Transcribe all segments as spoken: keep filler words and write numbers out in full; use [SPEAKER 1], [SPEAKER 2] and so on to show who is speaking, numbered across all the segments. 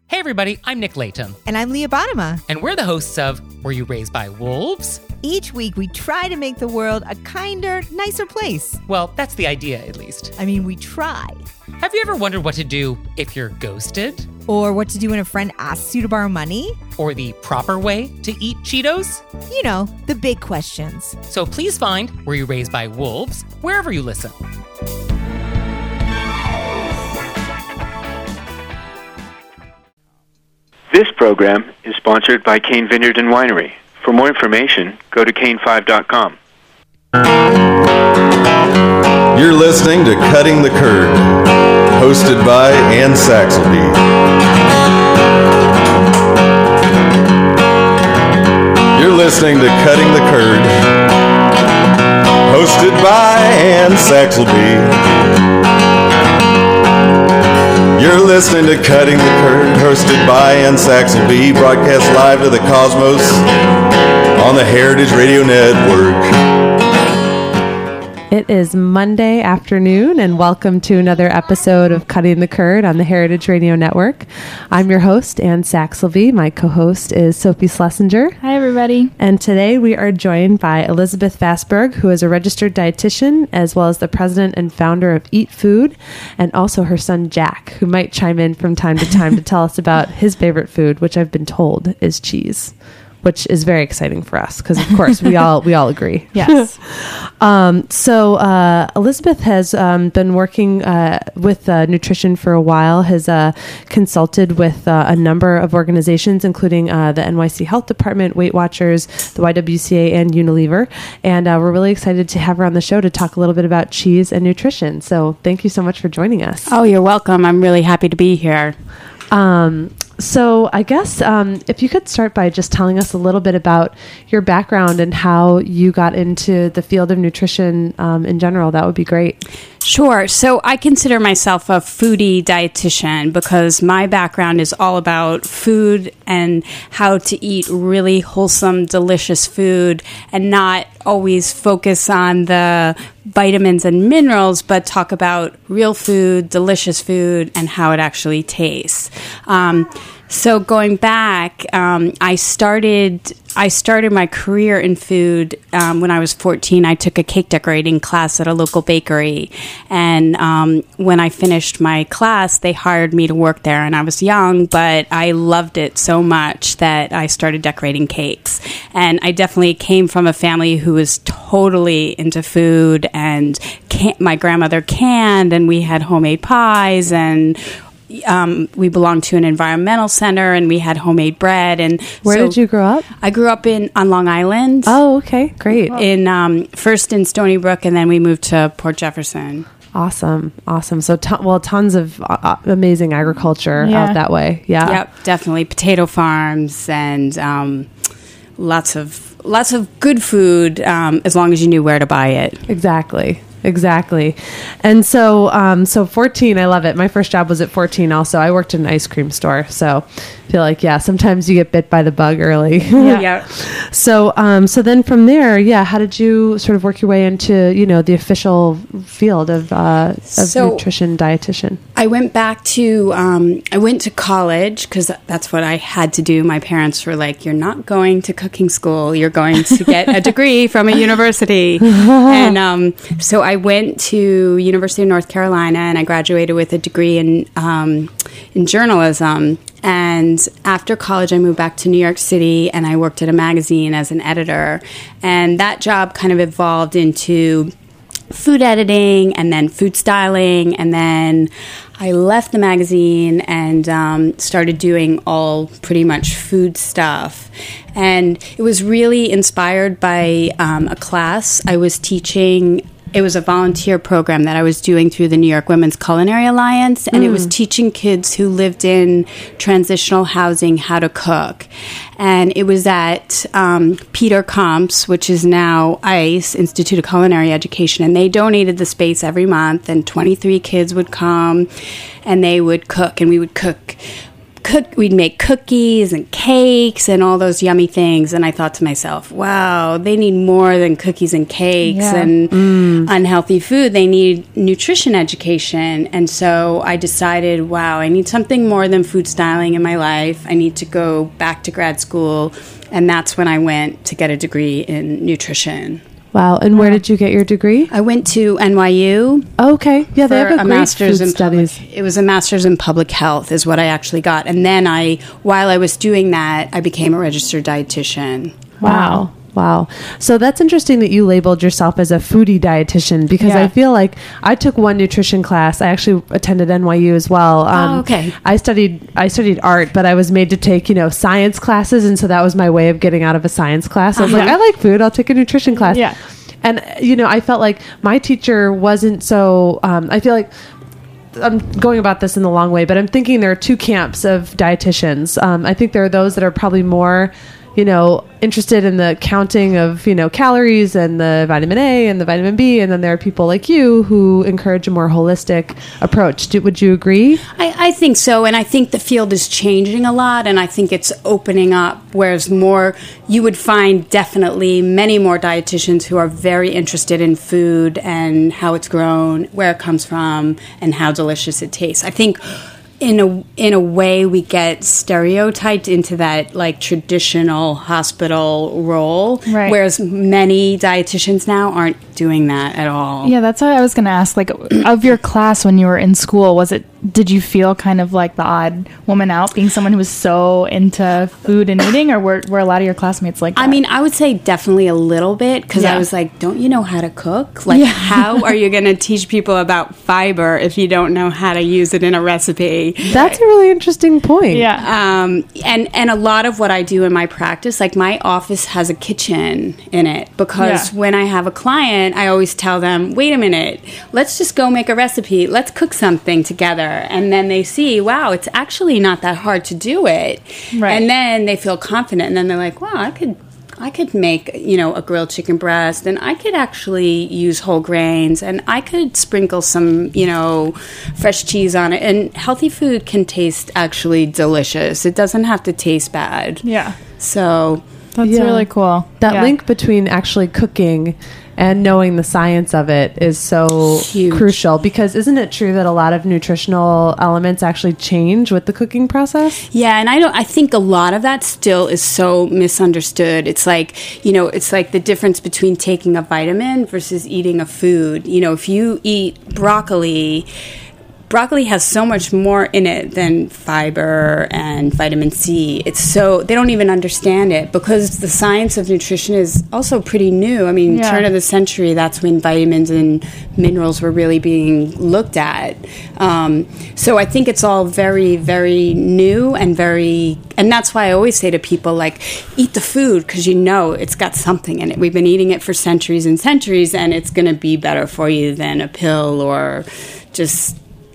[SPEAKER 1] Hey everybody, I'm Nick Layton.
[SPEAKER 2] And I'm Leah Bottima.
[SPEAKER 1] And we're the hosts of Were You Raised by Wolves?
[SPEAKER 2] Each week we try to make the world a kinder, nicer place.
[SPEAKER 1] Well, that's the idea, at least.
[SPEAKER 2] I mean, we try.
[SPEAKER 1] Have you ever wondered what to do if you're ghosted?
[SPEAKER 2] Or what to do when a friend asks you to borrow money?
[SPEAKER 1] Or the proper way to eat Cheetos?
[SPEAKER 2] You know, the big questions.
[SPEAKER 1] So please find Were You Raised by Wolves wherever you listen.
[SPEAKER 3] This program is sponsored by Cain Vineyard and Winery. For more information, go to cain five dot com.
[SPEAKER 4] You're listening to Cutting the Curd, hosted by Ann Saxelby. You're listening to Cutting the Curd, hosted by Ann Saxelby. You're listening to Cutting the Curd, hosted by Ann Saxelby, broadcast live to the cosmos on the Heritage Radio Network.
[SPEAKER 5] It is Monday afternoon, and welcome to another episode of Cutting the Curd on the Heritage Radio Network. I'm your host, Ann Saxelby. My co-host is Sophie Schlesinger.
[SPEAKER 6] Hi, everybody.
[SPEAKER 5] And today we are joined by Elizabeth Vastberg, who is a registered dietitian, as well as the president and founder of Eat Food, and also her son, Jack, who might chime in from time to time to tell us about his favorite food, which I've been told is cheese, which is very exciting for us because, of course, we all we all agree.
[SPEAKER 6] Yes.
[SPEAKER 5] um, so uh, Elizabeth has um, been working uh, with uh, nutrition for a while, has uh, consulted with uh, a number of organizations, including uh, the N Y C Health Department, Weight Watchers, the Y W C A, and Unilever. And uh, we're really excited to have her on the show to talk a little bit about cheese and nutrition. So thank you so much for joining us.
[SPEAKER 6] Oh, you're welcome. I'm really happy to be here.
[SPEAKER 5] Um, so I guess um, if you could start by just telling us a little bit about your background and how you got into the field of nutrition um, in general, that would be great.
[SPEAKER 6] Sure. So I consider myself a foodie dietitian because my background is all about food and how to eat really wholesome, delicious food and not always focus on the vitamins and minerals, but talk about real food, delicious food, and how it actually tastes. Um, So going back, um, I started I started my career in food um, when I was fourteen. I took a cake decorating class at a local bakery, and um, when I finished my class, they hired me to work there. And I was young, but I loved it so much that I started decorating cakes. And I definitely came from a family who was totally into food, and can- my grandmother canned, and we had homemade pies, and Um, we belonged to an environmental center, and we had homemade bread. And
[SPEAKER 5] where
[SPEAKER 6] so
[SPEAKER 5] did you grow up?
[SPEAKER 6] I grew up in on Long Island.
[SPEAKER 5] Oh, okay, great.
[SPEAKER 6] In um, first in Stony Brook, and then we moved to Port Jefferson.
[SPEAKER 5] Awesome, awesome. So, to- well, tons of uh, amazing agriculture
[SPEAKER 6] Yeah.
[SPEAKER 5] out that way. Yeah.
[SPEAKER 6] Yep, definitely potato farms and um, lots of lots of good food. Um, as long as you knew where to buy it.
[SPEAKER 5] Exactly. Exactly. And so, um, so fourteen, I love it. My first job was at fourteen also. I worked in an ice cream store. So I feel like, yeah, sometimes you get bit by the bug early.
[SPEAKER 6] Yeah. yeah.
[SPEAKER 5] So, um, so then from there, yeah, how did you sort of work your way into, you know, the official field of, uh, of
[SPEAKER 6] So,
[SPEAKER 5] nutrition dietitian?
[SPEAKER 6] I went back to, um, I went to college because that's what I had to do. My parents were like, you're not going to cooking school. You're going to get a degree from a university. And um, so I went to University of North Carolina, and I graduated with a degree in um, in journalism. And after college, I moved back to New York City, and I worked at a magazine as an editor. And that job kind of evolved into food editing and then food styling. And then I left the magazine and um, started doing all pretty much food stuff. And it was really inspired by um, a class I was teaching. It was a volunteer program that I was doing through the New York Women's Culinary Alliance, and mm. it was teaching kids who lived in transitional housing how to cook. And it was at um, Peter Comps, which is now ICE, Institute of Culinary Education, and they donated the space every month, and twenty-three kids would come, and they would cook, and we would cook cook we'd make cookies and cakes and all those yummy things, and I thought to myself, wow, they need more than cookies and cakes
[SPEAKER 7] Yeah.
[SPEAKER 6] and mm. unhealthy food. They need nutrition education. And so I decided, wow, I need something more than food styling in my life. I need to go back to grad school, and that's when I went to get a degree in nutrition.
[SPEAKER 5] Wow. And where did you get your degree?
[SPEAKER 6] I went to N Y U.
[SPEAKER 5] Oh, okay. Yeah, they
[SPEAKER 6] for
[SPEAKER 5] have a,
[SPEAKER 6] a
[SPEAKER 5] great
[SPEAKER 6] master's
[SPEAKER 5] food
[SPEAKER 6] in
[SPEAKER 5] studies.
[SPEAKER 6] Public, it was a master's in public health is what I actually got. And then I, while I was doing that, I became a registered dietitian.
[SPEAKER 5] Wow. Wow. So that's interesting that you labeled yourself as a foodie dietitian, because
[SPEAKER 7] Yeah.
[SPEAKER 5] I feel like I took one nutrition class. I actually attended N Y U as well. Um,
[SPEAKER 6] Oh, okay.
[SPEAKER 5] I studied I studied art, but I was made to take, you know, science classes, and so that was my way of getting out of a science class. I was
[SPEAKER 7] Uh-huh.
[SPEAKER 5] like, I like food. I'll take a nutrition class.
[SPEAKER 7] Yeah.
[SPEAKER 5] And you know, I felt like my teacher wasn't so. Um, I feel like. I'm going about this in the long way, but I'm thinking there are two camps of dietitians. Um, I think there are those that are probably more, you know, interested in the counting of, you know, calories and the vitamin A and the vitamin B. And then there are people like you who encourage a more holistic approach. Do, would you agree?
[SPEAKER 6] I, I think so. And I think the field is changing a lot. And I think it's opening up, whereas more, you would find definitely many more dietitians who are very interested in food and how it's grown, where it comes from, and how delicious it tastes. I think in a in a way we get stereotyped into that like traditional hospital role,
[SPEAKER 7] Right.
[SPEAKER 6] whereas many dietitians now aren't doing that at all.
[SPEAKER 7] Yeah, that's what I was going to ask. Like, of your class when you were in school, was it? Did you feel kind of like the odd woman out, being someone who was so into food and eating, or were, were a lot of your classmates like that?
[SPEAKER 6] I mean, I would say definitely a little bit, because
[SPEAKER 7] Yeah.
[SPEAKER 6] I was like, don't you know how to cook? Like, how are you going to teach people about fiber if you don't know how to use it in a recipe?
[SPEAKER 5] That's a really interesting point.
[SPEAKER 7] yeah.
[SPEAKER 6] Um, and, and a lot of what I do in my practice, like my office has a kitchen in it, because
[SPEAKER 7] Yeah.
[SPEAKER 6] when I have a client, I always tell them, wait a minute, let's just go make a recipe. Let's cook something together. And then they see, wow, it's actually not that hard to do it.
[SPEAKER 7] Right.
[SPEAKER 6] And then they feel confident, and then they're like, wow, I could I could make, you know, a grilled chicken breast, and I could actually use whole grains, and I could sprinkle some, you know, fresh cheese on it. And healthy food can taste actually delicious. It doesn't have to taste bad.
[SPEAKER 7] Yeah.
[SPEAKER 6] So
[SPEAKER 7] That's
[SPEAKER 5] Yeah.
[SPEAKER 7] really cool.
[SPEAKER 5] That
[SPEAKER 7] Yeah.
[SPEAKER 5] link between actually cooking and knowing the science of it is so
[SPEAKER 6] Huge.
[SPEAKER 5] crucial, because isn't it true that a lot of nutritional elements actually change with the cooking process?
[SPEAKER 6] yeah, and I don't. I think a lot of that still is so misunderstood. It's like, you know, it's like the difference between taking a vitamin versus eating a food. You know, if you eat broccoli, broccoli has so much more in it than fiber and vitamin C. It's so, they don't even understand it, because the science of nutrition is also pretty new. I mean,
[SPEAKER 7] Yeah.
[SPEAKER 6] turn of the century, that's when vitamins and minerals were really being looked at. Um, so I think it's all very, very new and very, and that's why I always say to people, like, eat the food, because you know it's got something in it. We've been eating it for centuries and centuries, and it's going to be better for you than a pill or just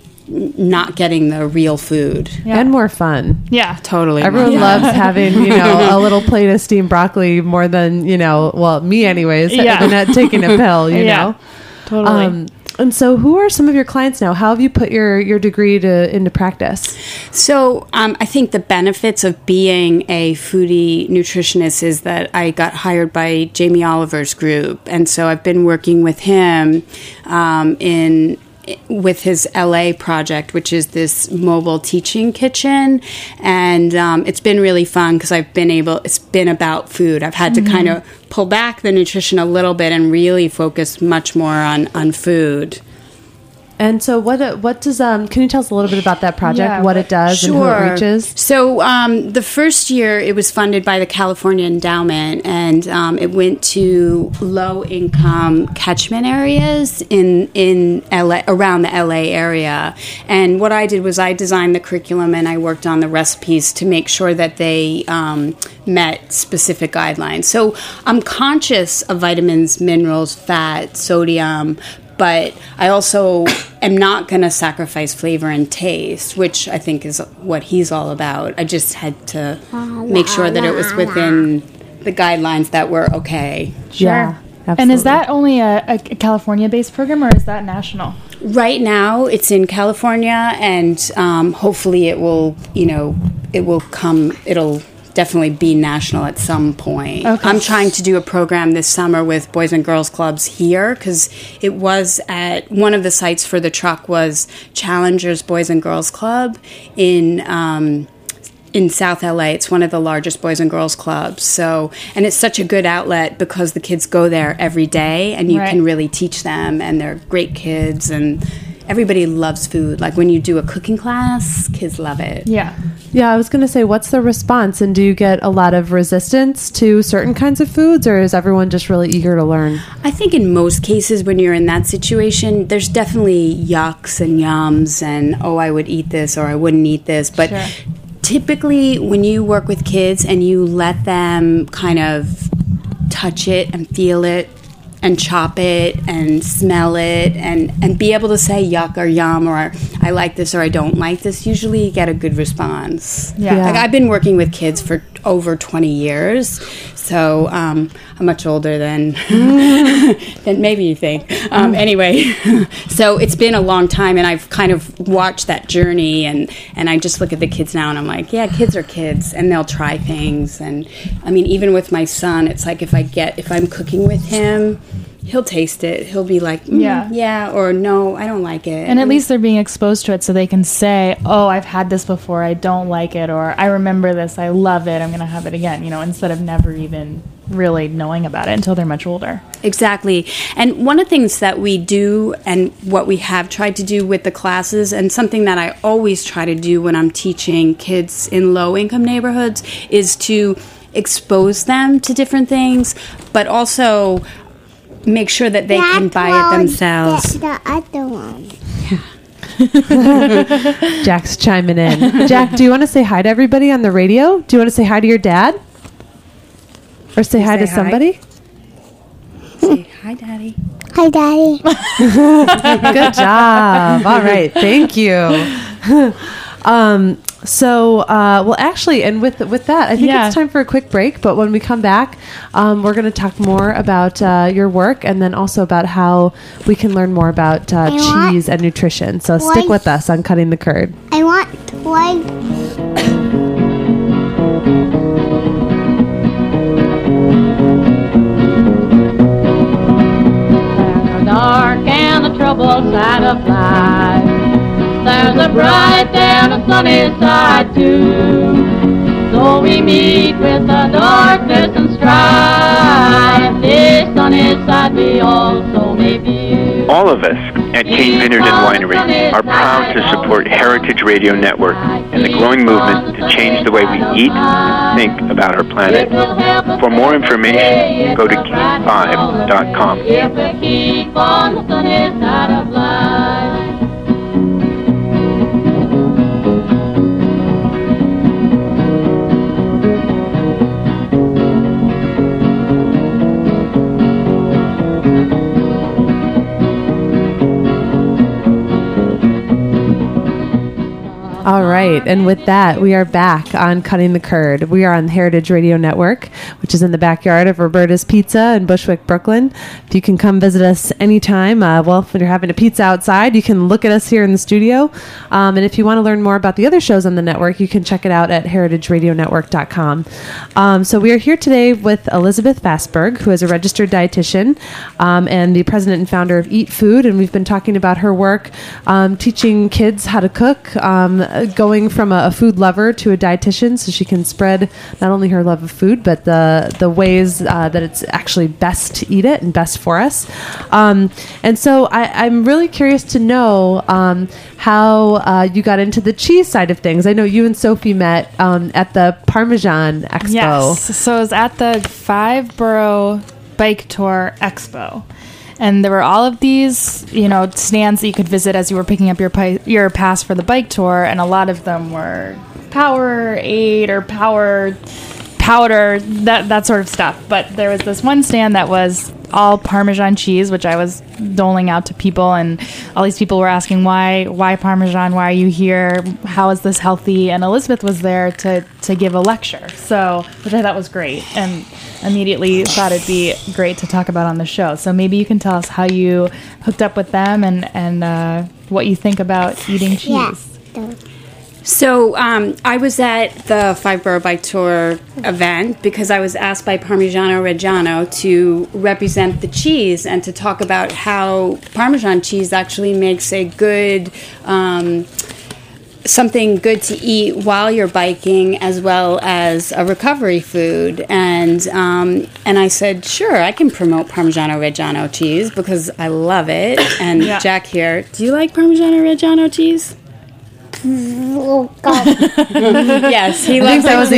[SPEAKER 6] not getting the real food.
[SPEAKER 7] Yeah.
[SPEAKER 5] And more fun.
[SPEAKER 7] Yeah.
[SPEAKER 6] Totally.
[SPEAKER 5] Everyone
[SPEAKER 6] Yeah.
[SPEAKER 5] loves having, you know, a little plate of steamed broccoli more than, you know, well, me anyways,
[SPEAKER 7] Yeah.
[SPEAKER 5] than not taking a pill, you
[SPEAKER 7] Yeah.
[SPEAKER 5] know.
[SPEAKER 7] Totally.
[SPEAKER 5] Um, and so who are some of your clients now? How have you put your, your degree to into practice?
[SPEAKER 6] So um, I think the benefits of being a foodie nutritionist is that I got hired by Jamie Oliver's group. And so I've been working with him um, in with his L A project, which is this mobile teaching kitchen. And um, it's been really fun, because I've been able, it's been about food. I've had
[SPEAKER 7] Mm-hmm.
[SPEAKER 6] to kind of pull back the nutrition a little bit and really focus much more on, on food.
[SPEAKER 5] And so what uh, what does um can you tell us a little bit about that project,
[SPEAKER 7] Yeah,
[SPEAKER 5] what
[SPEAKER 7] what-
[SPEAKER 5] it does and who it reaches?
[SPEAKER 6] So um, the first year it was funded by the California Endowment, and um, it went to low income catchment areas in in L A, around the L A area. And what I did was I designed the curriculum, and I worked on the recipes to make sure that they um, met specific guidelines. So I'm conscious of vitamins, minerals, fat, sodium, but I also am not going to sacrifice flavor and taste, which I think is what he's all about. I just had to make sure that it was within the guidelines that were okay.
[SPEAKER 7] Sure.
[SPEAKER 5] Yeah,
[SPEAKER 7] And is
[SPEAKER 5] absolutely.
[SPEAKER 7] that only a, a California-based program, or is that national?
[SPEAKER 6] Right now, it's in California, and um, hopefully, it will. You know, it will come. It'll definitely be national at some point.
[SPEAKER 7] Okay.
[SPEAKER 6] I'm trying to do a program this summer with Boys and Girls Clubs here, because it was at one of the sites for the truck was Challengers Boys and Girls Club in. Um, in South L A. It's one of the largest Boys and Girls Clubs. So, and it's such a good outlet because the kids go there every day and you
[SPEAKER 7] Right.
[SPEAKER 6] can really teach them, and they're great kids, and everybody loves food. Like when you do a cooking class, kids love it.
[SPEAKER 7] Yeah.
[SPEAKER 5] Yeah, I was going to say, what's the response? And do you get a lot of resistance to certain kinds of foods, or is everyone just really eager to learn?
[SPEAKER 6] I think in most cases when you're in that situation, there's definitely yucks and yums and, oh, I would eat this or I wouldn't eat this. But
[SPEAKER 7] Sure.
[SPEAKER 6] typically when you work with kids and you let them kind of touch it and feel it and chop it and smell it and, and be able to say yuck or yum or I like this or I don't like this, usually you get a good response.
[SPEAKER 7] Yeah.
[SPEAKER 5] Yeah.
[SPEAKER 6] Like I've been working with kids for over twenty years, so um, I'm much older than than maybe you think. Um, anyway, so it's been a long time, and I've kind of watched that journey, and, and I just look at the kids now, and I'm like, yeah, kids are kids, and they'll try things. And I mean, even with my son, it's like if I get if I'm cooking with him, he'll taste it. He'll be like, mm,
[SPEAKER 7] Yeah.
[SPEAKER 6] yeah, or no, I don't like it.
[SPEAKER 7] And at least they're being exposed to it so they can say, oh, I've had this before, I don't like it, or I remember this, I love it, I'm going to have it again, you know, instead of never even really knowing about it until they're much older.
[SPEAKER 6] Exactly. And one of the things that we do and what we have tried to do with the classes, and something that I always try to do when I'm teaching kids in low-income neighborhoods, is to expose them to different things, but also make sure that they can buy it themselves.
[SPEAKER 2] The, the other one.
[SPEAKER 5] Jack's chiming in. Jack, do you want to say hi to everybody on the radio? Do you want to say hi to your dad? Or say hi
[SPEAKER 6] say
[SPEAKER 5] to
[SPEAKER 6] hi?
[SPEAKER 5] somebody?
[SPEAKER 6] Say, hi, Daddy.
[SPEAKER 2] Hi, Daddy.
[SPEAKER 5] Good job. All right. Thank you. um, so, uh, well, actually, and with with that, I think
[SPEAKER 7] Yeah.
[SPEAKER 5] it's time for a quick break. But when we come back, um, we're going to talk more about uh, your work, and then also about how we can learn more about uh,
[SPEAKER 2] I want-
[SPEAKER 5] cheese and nutrition. So stick
[SPEAKER 2] What?
[SPEAKER 5] with us on Cutting the Curd.
[SPEAKER 2] I want toy.
[SPEAKER 8] Dark and the troubled side of life. There's a bright and a sunny side too. So we meet with the darkness and strife. This sunny side we also may view.
[SPEAKER 3] All of us at Cane Vineyard and Winery are proud to support Heritage Radio Network and the growing movement to change the way we eat and think about our planet. For more information, go to cane five dot com.
[SPEAKER 8] If we keep on the sunny side of life.
[SPEAKER 5] All right. And with that, we are back on Cutting the Curd. We are on the Heritage Radio Network, which is in the backyard of Roberta's Pizza in Bushwick, Brooklyn. If you can come visit us anytime, uh, well, when you're having a pizza outside, you can look at us here in the studio. Um, and if you want to learn more about the other shows on the network, you can check it out at heritage radio network dot com. Um, so we are here today with Elizabeth Fastberg, who is a registered dietitian um, and the president and founder of Eat Food. And we've been talking about her work um, teaching kids how to cook, um, going from a, a food lover to a dietitian, so she can spread not only her love of food, but the the ways uh, that it's actually best to eat it and best for us. Um, and so I, I'm really curious to know um, how uh, you got into the cheese side of things. I know you and Sophie met um, at the Parmesan Expo.
[SPEAKER 7] Yes. So it was at the Five Borough Bike Tour Expo. And there were all of these, you know, stands that you could visit as you were picking up your pi- your pass for the bike tour, and a lot of them were Powerade or Power powder, that that sort of stuff. But there was this one stand that was all Parmesan cheese, which I was doling out to people, and all these people were asking why why Parmesan, why are you here, how is this healthy? And Elizabeth was there to to give a lecture, so which I thought was great, and immediately thought it'd be great to talk about on the show. So maybe you can tell us how you hooked up with them and and uh, what you think about eating cheese.
[SPEAKER 9] Yeah.
[SPEAKER 6] So um, I was at the Five Borough Bike Tour event because I was asked by Parmigiano Reggiano to represent the cheese and to talk about how Parmesan cheese actually makes a good, um, something good to eat while you're biking as well as a recovery food. And um, and I said, sure, I can promote Parmigiano Reggiano cheese because I love it. And
[SPEAKER 7] Yeah.
[SPEAKER 6] Jack here, do you like Parmigiano Reggiano cheese?
[SPEAKER 9] Oh, God.
[SPEAKER 6] Yes, he
[SPEAKER 5] I
[SPEAKER 6] loves
[SPEAKER 5] think that
[SPEAKER 6] it
[SPEAKER 5] was a
[SPEAKER 6] too.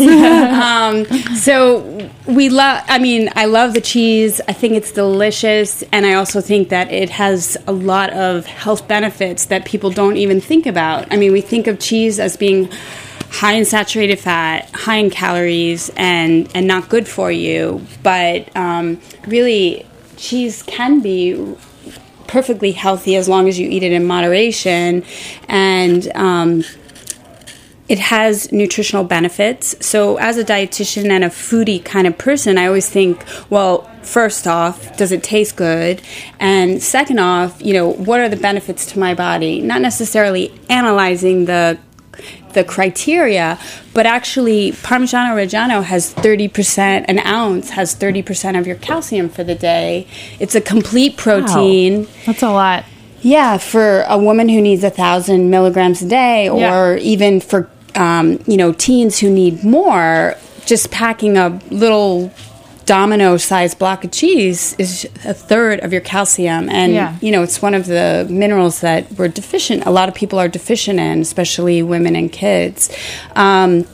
[SPEAKER 5] yes.
[SPEAKER 6] um, so we love. I mean, I love the cheese. I think it's delicious, and I also think that it has a lot of health benefits that people don't even think about. I mean, we think of cheese as being high in saturated fat, high in calories, and and not good for you. But um, really, cheese can be perfectly healthy as long as you eat it in moderation, and um, it has nutritional benefits. So as a dietitian and a foodie kind of person, I always think, well, first off, does it taste good? And second off, you know, what are the benefits to my body? Not necessarily analyzing the the criteria, but actually Parmigiano Reggiano has thirty percent, an ounce has thirty percent of your calcium for the day. It's a complete protein.
[SPEAKER 7] Wow. That's a lot.
[SPEAKER 6] Yeah, for a woman who needs a thousand milligrams a day, or
[SPEAKER 7] Yeah.
[SPEAKER 6] even for, um, you know, teens who need more, just packing a little domino-sized block of cheese is a third of your calcium. And,
[SPEAKER 7] Yeah.
[SPEAKER 6] you know, it's one of the minerals that we're deficient. A lot of people are deficient in, especially women and kids. Um,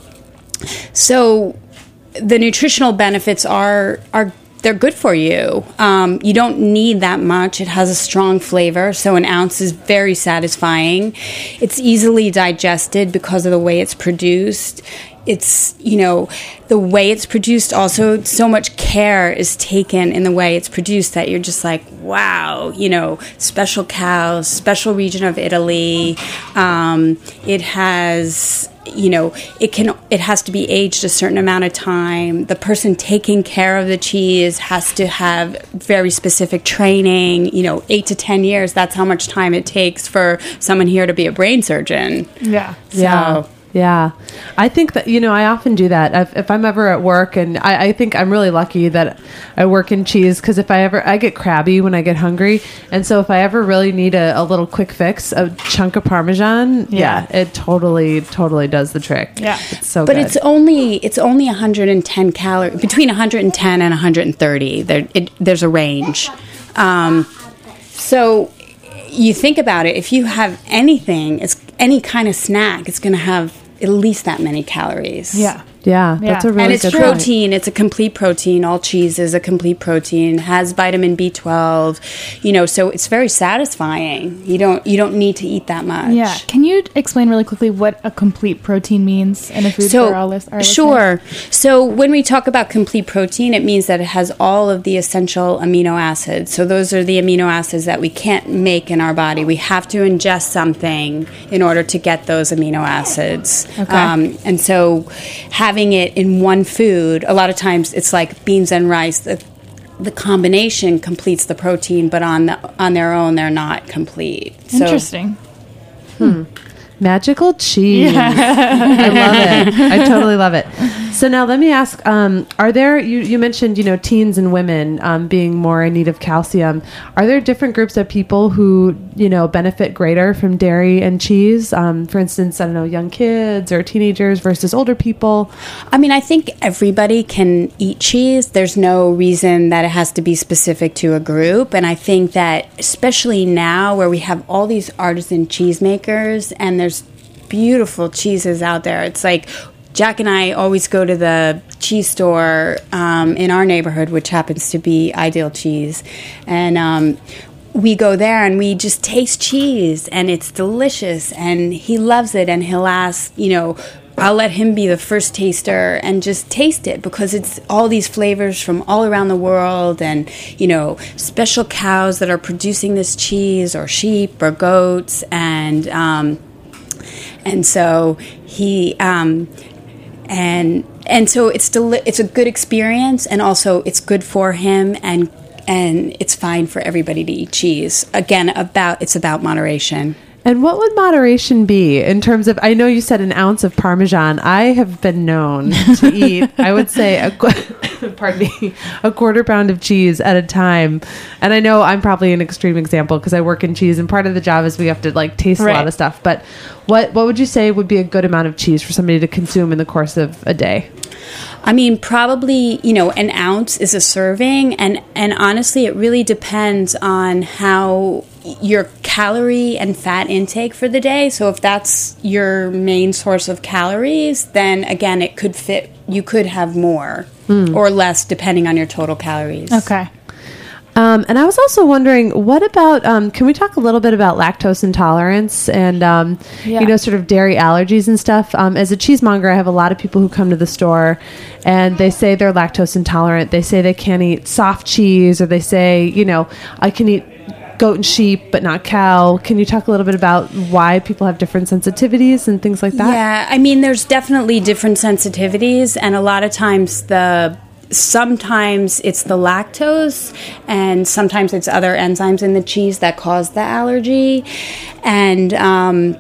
[SPEAKER 6] so the nutritional benefits are are they're good for you. Um, you don't need that much. It has a strong flavor, so an ounce is very satisfying. It's easily digested because of the way it's produced. It's, you know, the way it's produced also, so much care is taken in the way it's produced that you're just like, wow, you know, special cows, special region of Italy. Um, it has, you know, it can, it has to be aged a certain amount of time. The person taking care of the cheese has to have very specific training, you know, eight to ten years. That's how much time it takes for someone here to be a brain surgeon.
[SPEAKER 7] Yeah.
[SPEAKER 6] So,
[SPEAKER 5] Yeah. Yeah. I think that, you know, I often do that. If, if I'm ever at work, and I, I think I'm really lucky that I work in cheese, because if I ever, I get crabby when I get hungry. And so if I ever really need a, a little quick fix, a chunk of Parmesan, yeah,
[SPEAKER 7] Yeah.
[SPEAKER 5] it totally, totally does the trick.
[SPEAKER 7] Yeah.
[SPEAKER 5] It's so
[SPEAKER 6] But
[SPEAKER 5] good.
[SPEAKER 6] it's only it's only one hundred ten calories, between one hundred ten and one hundred thirty. There, it, there's a range. Um, so you think about it. If you have anything, it's any kind of snack, it's going to have at least that many calories.
[SPEAKER 7] Yeah.
[SPEAKER 5] yeah, that's
[SPEAKER 7] Yeah.
[SPEAKER 5] a really
[SPEAKER 6] And it's
[SPEAKER 5] good
[SPEAKER 6] protein. It's a complete protein. All cheese is a complete protein. Has vitamin B twelve. You know, so it's very satisfying. You don't you don't need to eat that much.
[SPEAKER 7] Yeah. Can you explain really quickly what a complete protein means in a food
[SPEAKER 6] So,
[SPEAKER 7] for our, lis- our listeners?
[SPEAKER 6] sure. So when we talk about complete protein, it means that it has all of the essential amino acids. So those are the amino acids that we can't make in our body. We have to ingest something in order to get those amino acids.
[SPEAKER 7] Okay.
[SPEAKER 6] Um, and so having it in one food, a lot of times it's like beans and rice. The, the combination completes the protein, but on the, on their own, they're not complete. So,
[SPEAKER 7] Interesting.
[SPEAKER 5] Magical cheese. I love it. I totally love it. So now let me ask, um, are there, you, you mentioned, you know, teens and women um, being more in need of calcium. Are there different groups of people who, you know, benefit greater from dairy and cheese? Um, for instance, I don't know, young kids or teenagers versus older people?
[SPEAKER 6] I mean, I think everybody can eat cheese. There's no reason that it has to be specific to a group. And I think that especially now where we have all these artisan cheesemakers and there's beautiful cheeses out there. It's like Jack and I always go to the cheese store um, in our neighborhood, which happens to be Ideal Cheese. And um, we go there and we just taste cheese and it's delicious and he loves it. And he'll ask, you know, I'll let him be the first taster and just taste it, because it's all these flavors from all around the world, and, you know, special cows that are producing this cheese, or sheep or goats, and um, and so he um, and and so it's deli- it's a good experience, and also it's good for him, and and it's fine for everybody to eat cheese. Again, about it's about moderation.
[SPEAKER 5] And what would moderation be in terms of, I know you said an ounce of Parmesan. I have been known to eat, I would say, a, qu- pardon me, a quarter pound of cheese at a time. And I know I'm probably an extreme example because I work in cheese, and part of the job is we have to like taste
[SPEAKER 7] Right.
[SPEAKER 5] a lot of stuff. But what, what would you say would be a good amount of cheese for somebody to consume in the course of a day?
[SPEAKER 6] I mean, probably, you know, an ounce is a serving, and, and honestly, it really depends on how your calorie and fat intake for the day. So if that's your main source of calories, then again, it could fit, you could have more mm. or less depending on your total calories.
[SPEAKER 7] Okay.
[SPEAKER 5] Um, and I was also wondering, what about, um, can we talk a little bit about lactose intolerance and, um,
[SPEAKER 7] Yeah.
[SPEAKER 5] you know, sort of dairy allergies and stuff? Um, as a cheesemonger, I have a lot of people who come to the store and they say they're lactose intolerant. They say they can't eat soft cheese, or they say, you know, I can eat goat and sheep, but not cow. Can you talk a little bit about why people have different sensitivities and things like that?
[SPEAKER 6] Yeah, I mean, there's definitely different sensitivities, and a lot of times the sometimes it's the lactose, and sometimes it's other enzymes in the cheese that cause the allergy. And um,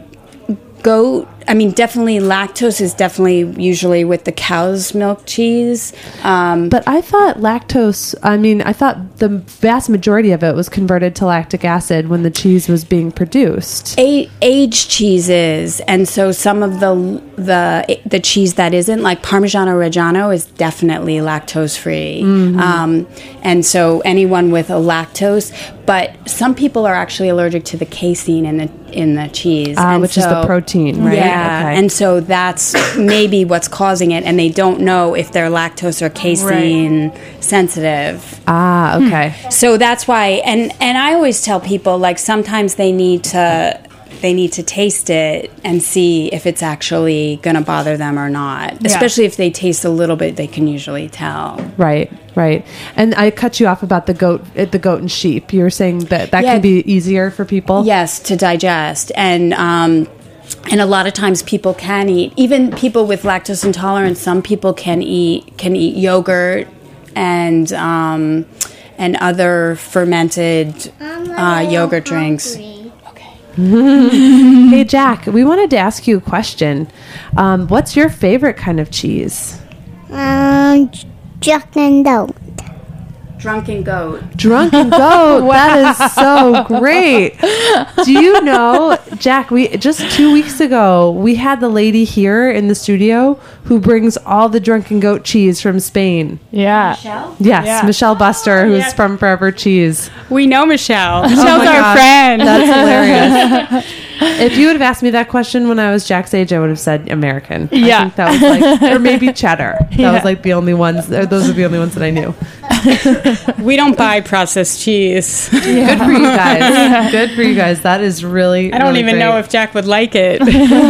[SPEAKER 6] goat, I mean, definitely lactose is definitely usually with the cow's milk cheese. Um,
[SPEAKER 5] But I thought lactose, I mean, I thought the vast majority of it was converted to lactic acid when the cheese was being produced.
[SPEAKER 6] A- aged cheeses, and so some of the the the cheese that isn't, like Parmigiano Reggiano, is definitely lactose free. Mm-hmm. Um, and so anyone with a lactose, but some people are actually allergic to the casein in the in the cheese,
[SPEAKER 5] uh,
[SPEAKER 6] and
[SPEAKER 5] which
[SPEAKER 6] so,
[SPEAKER 5] is the protein, right?
[SPEAKER 6] Yeah,
[SPEAKER 5] Okay.
[SPEAKER 6] and so that's maybe what's causing it, and they don't know if they're lactose or casein right. sensitive.
[SPEAKER 5] Ah, okay.
[SPEAKER 6] So that's why, and and I always tell people, like, sometimes they need to they need to taste it and see if it's actually going to bother them or not. Yeah. Especially if they taste a little bit, they can usually tell.
[SPEAKER 5] Right, right. And I cut you off about the goat, the goat and sheep. You were saying that that
[SPEAKER 6] yeah.
[SPEAKER 5] can be easier for people.
[SPEAKER 6] Yes, to digest, and um, and a lot of times people can eat, even people with lactose intolerance. Some people can eat can eat yogurt and um, and other fermented uh, yogurt drinks.
[SPEAKER 5] Hey, Jack, we wanted to ask you a question. Um, what's your favorite kind of cheese?
[SPEAKER 9] Um, Drunken Goat.
[SPEAKER 6] Drunken Goat.
[SPEAKER 5] Drunken Goat. That is so great. Do you know, Jack, we just two weeks ago, we had the lady here in the studio who brings all the Drunken Goat cheese from Spain.
[SPEAKER 7] Yeah.
[SPEAKER 6] Michelle?
[SPEAKER 5] Yes,
[SPEAKER 7] Yeah.
[SPEAKER 5] Michelle Buster, who's
[SPEAKER 6] yeah.
[SPEAKER 5] from Forever Cheese.
[SPEAKER 6] We know Michelle.
[SPEAKER 5] Oh
[SPEAKER 6] Michelle's
[SPEAKER 5] my
[SPEAKER 6] our
[SPEAKER 5] God.
[SPEAKER 6] friend.
[SPEAKER 5] That's hilarious. If you would have asked me that question when I was Jack's age, I would have said American.
[SPEAKER 7] Yeah.
[SPEAKER 5] I think that was like, or maybe cheddar. That
[SPEAKER 7] Yeah.
[SPEAKER 5] was like the only ones, or those are the only ones that I knew.
[SPEAKER 6] We don't buy processed cheese.
[SPEAKER 5] Good for you guys. Good for you guys. That is really,
[SPEAKER 6] I don't
[SPEAKER 5] really
[SPEAKER 6] even
[SPEAKER 5] great.
[SPEAKER 6] know if Jack would like it.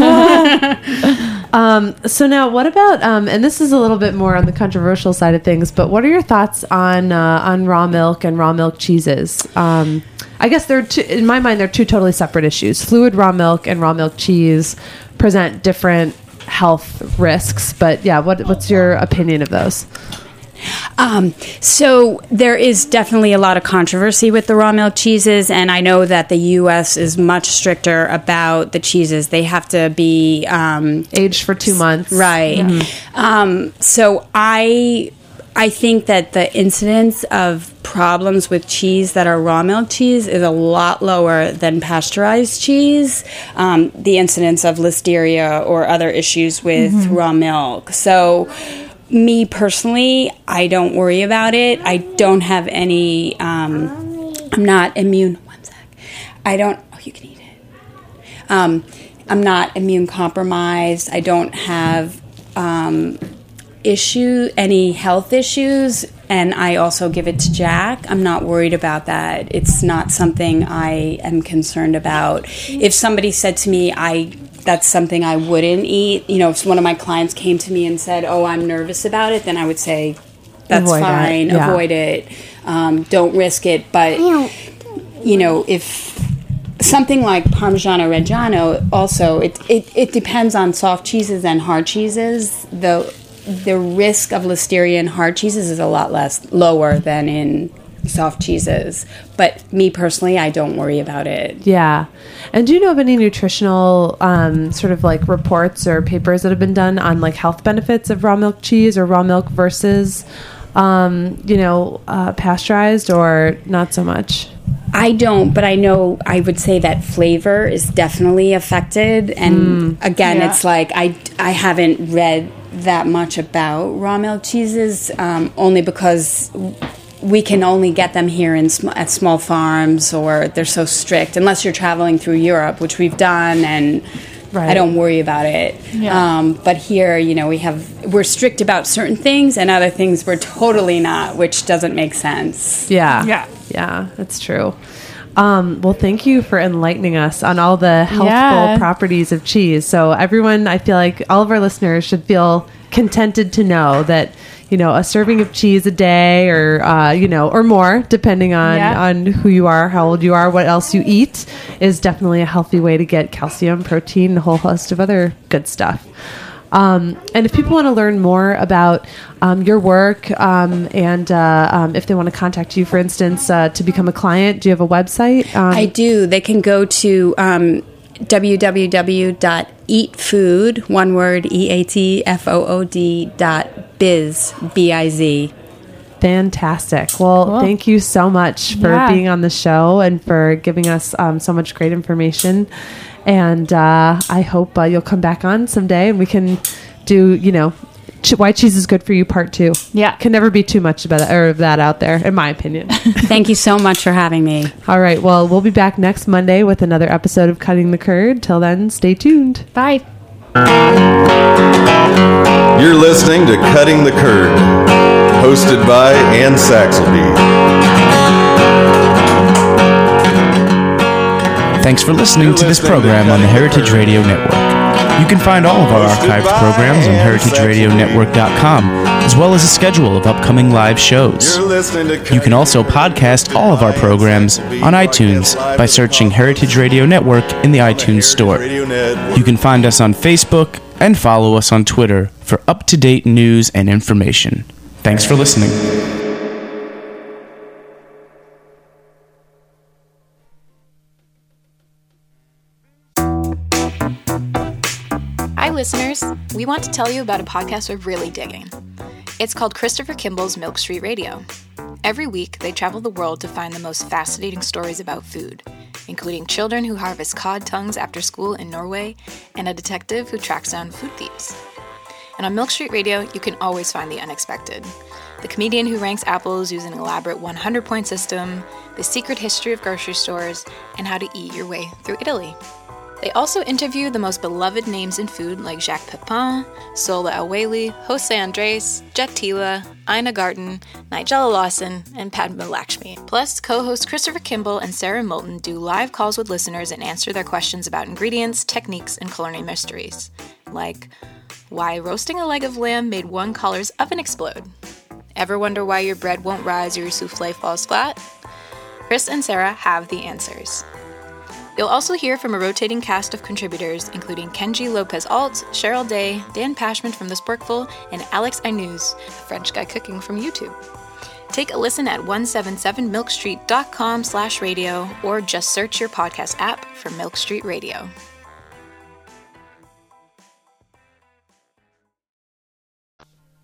[SPEAKER 5] Um, so now what about, um, and this is a little bit more on the controversial side of things, but what are your thoughts on, uh, on raw milk and raw milk cheeses? Um, I guess they're two, in my mind, they're two totally separate issues. Fluid raw milk and raw milk cheese present different health risks, but yeah, what, what's your opinion of those?
[SPEAKER 6] Um, so there is definitely a lot of controversy with the raw milk cheeses, and I know that the U S is much stricter about the cheeses. They have to be um,
[SPEAKER 5] aged for two months,
[SPEAKER 6] right? Mm-hmm. Um, so I. I think that the incidence of problems with cheese that are raw milk cheese is a lot lower than pasteurized cheese. Um, the incidence of listeria or other issues with mm-hmm. raw milk. So, me personally, I don't worry about it. I don't have any. Um, I'm not immune. One sec. I don't. Oh, you can eat it. Um, I'm not immune compromised. I don't have. Um, issue any health issues, and I also give it to Jack. I'm not worried about that. It's not something I am concerned about. If somebody said to me, I that's something I wouldn't eat. You know, if one of my clients came to me and said, "Oh, I'm nervous about it," then I would say, "That's
[SPEAKER 5] Avoid
[SPEAKER 6] fine.
[SPEAKER 5] it. Yeah.
[SPEAKER 6] Avoid it. Um, don't risk it." But you know, if something like Parmigiano Reggiano, also it, it it depends on soft cheeses and hard cheeses. The the risk of listeria in hard cheeses is a lot less lower than in soft cheeses, but me personally, I don't worry about it.
[SPEAKER 5] Yeah. And do you know of any nutritional um, sort of like reports or papers that have been done on like health benefits of raw milk cheese or raw milk versus, um, you know, uh, pasteurized, or not so much?
[SPEAKER 6] I don't, but I know I would say that flavor is definitely affected. And mm. again, yeah. it's like I, I haven't read that much about raw milk cheeses, um, only because we can only get them here in sm- at small farms, or they're so strict unless you're traveling through Europe, which we've done, and right. I don't worry about it. Yeah. Um, but here, you know, we have we're strict about certain things, and other things we're totally not, which doesn't make sense.
[SPEAKER 5] Yeah, yeah, yeah, that's true. Um, well, thank you for enlightening us on all the healthful yeah. properties of cheese. So everyone, I feel like all of our listeners should feel contented to know that, you know, a serving of cheese a day, or, uh, you know, or more, depending on, yeah. on who you are, how old you are, what else you eat, is definitely a healthy way to get calcium, protein, and a whole host of other good stuff. Um, and if people want to learn more about um, your work, um, and uh, um, if they want to contact you, for instance, uh, to become a client, do you have a website? Um,
[SPEAKER 6] I do. They can go to um, w w w dot eat food, one word, E A T F O O D dot biz, B I Z.
[SPEAKER 5] Fantastic. Well, cool. Thank you so much for yeah. being on the show and for giving us um, so much great information. And uh, I hope uh, you'll come back on someday and we can do, you know, ch- why cheese is good for you part two.
[SPEAKER 7] Yeah.
[SPEAKER 5] Can never be too much about that, or of that out there, in my opinion.
[SPEAKER 6] Thank you so much for having me.
[SPEAKER 5] All right. Well, we'll be back next Monday with another episode of Cutting the Curd. Till then, stay tuned.
[SPEAKER 7] Bye.
[SPEAKER 4] You're listening to Cutting the Curd, hosted by Ann Saxelby.
[SPEAKER 10] Thanks for listening to this program on the Heritage Radio Network. You can find all of our archived programs on heritage radio network dot com, as well as a schedule of upcoming live shows. You can also podcast all of our programs on iTunes by searching Heritage Radio Network in the iTunes Store. You can find us on Facebook and follow us on Twitter for up-to-date news and information. Thanks for listening.
[SPEAKER 11] Hi, listeners. We want to tell you about a podcast we're really digging. It's called Christopher Kimball's Milk Street Radio. Every week, they travel the world to find the most fascinating stories about food, including children who harvest cod tongues after school in Norway and a detective who tracks down food thieves. And on Milk Street Radio, you can always find the unexpected. The comedian who ranks apples using an elaborate one hundred point system, the secret history of grocery stores, and how to eat your way through Italy. They also interview the most beloved names in food like Jacques Pepin, Sola El-Waylly, Jose Andres, Jet Tila, Ina Garten, Nigella Lawson, and Padma Lakshmi. Plus, co-hosts Christopher Kimball and Sarah Moulton do live calls with listeners and answer their questions about ingredients, techniques, and culinary mysteries. Like, why roasting a leg of lamb made one caller's oven explode? Ever wonder why your bread won't rise or your souffle falls flat? Chris and Sarah have the answers. You'll also hear from a rotating cast of contributors, including Kenji Lopez-Alt, Cheryl Day, Dan Pashman from The Sporkful, and Alex Ainouz, a French guy cooking from YouTube. Take a listen at one seventy-seven milk street dot com slash radio, or just search your podcast app for Milk Street Radio.